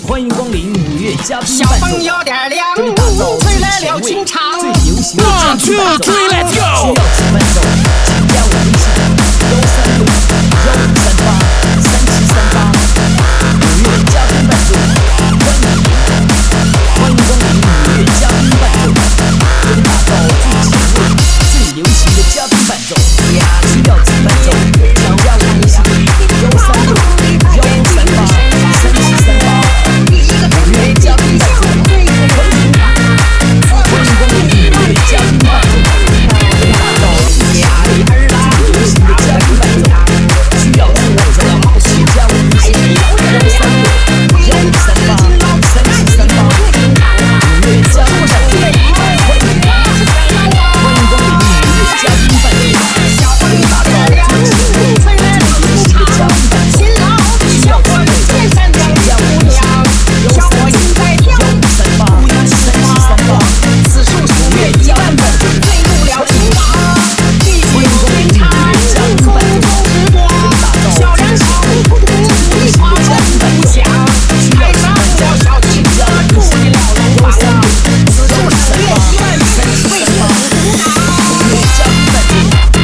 欢迎光临5月嘉宾小风有点凉，吹来了清唱。 最流行的嘉宾伴奏， 1, 2, 3, let's go！ 需要请伴奏，请加我微信13615383738。5月嘉宾伴奏，欢迎光临5月嘉宾伴奏，为你打造最前卫、最流行的嘉宾伴奏。需要请伴奏，请加我微信13615383738。5月嘉宾伴奏，欢迎光临5月嘉宾伴奏，为你打造最前卫、最流行的嘉宾伴奏。需要请伴奏，请加我微信13615383738。5月嘉宾伴奏，欢迎光临5月嘉宾伴奏，为你打造最前卫、最流行的嘉宾伴奏。需要请伴奏，请加我微信13615383738。5月嘉宾伴奏，欢迎光临5月嘉宾伴奏，为你打造最前卫、最流行的嘉宾伴奏。需要请伴奏，请加我微信13615383738。5月嘉宾伴奏，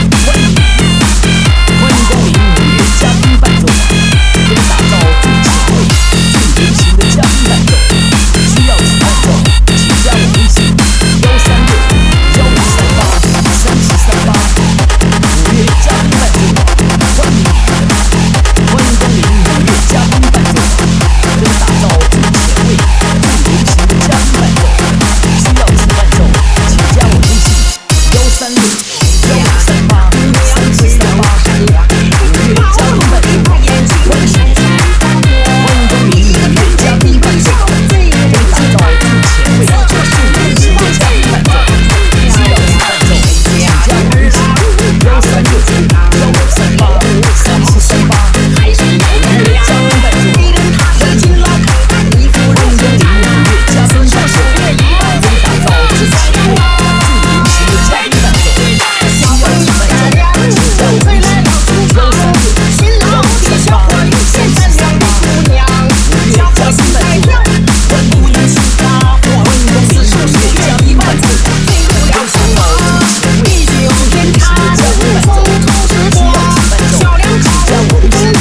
欢迎光临5月嘉宾伴奏，为你打造最前卫、最流行的嘉宾伴奏。需要请伴奏，请加我微信13615383738。5月嘉宾伴奏，欢迎光临5月嘉宾伴奏，为你打造最前卫、最流行的嘉宾伴奏。需要请伴奏，请加我微信13615383738。5月嘉宾伴奏，欢迎光临5月嘉宾伴奏，为你打造最前卫、最流行的嘉宾伴奏。需要请伴奏，请加我微信13615383738。5月嘉宾伴奏，欢迎光临5月嘉宾伴奏，为你打造最前卫、最流行的嘉宾伴奏。需要请伴奏，请加我微信13615383738。5月嘉宾伴奏，欢迎光临5月嘉宾伴奏，为你打造最前卫、最流行的嘉宾伴奏。需要请伴奏，请加我微信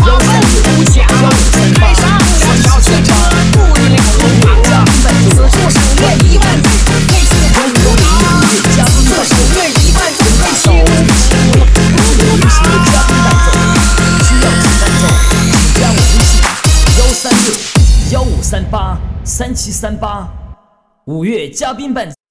13615383738。5月嘉宾伴奏，欢迎光临5月嘉宾伴奏，为你打造最前卫、最流行的嘉宾伴奏。需要请伴奏，请加我微信13615383738。5月嘉宾伴奏。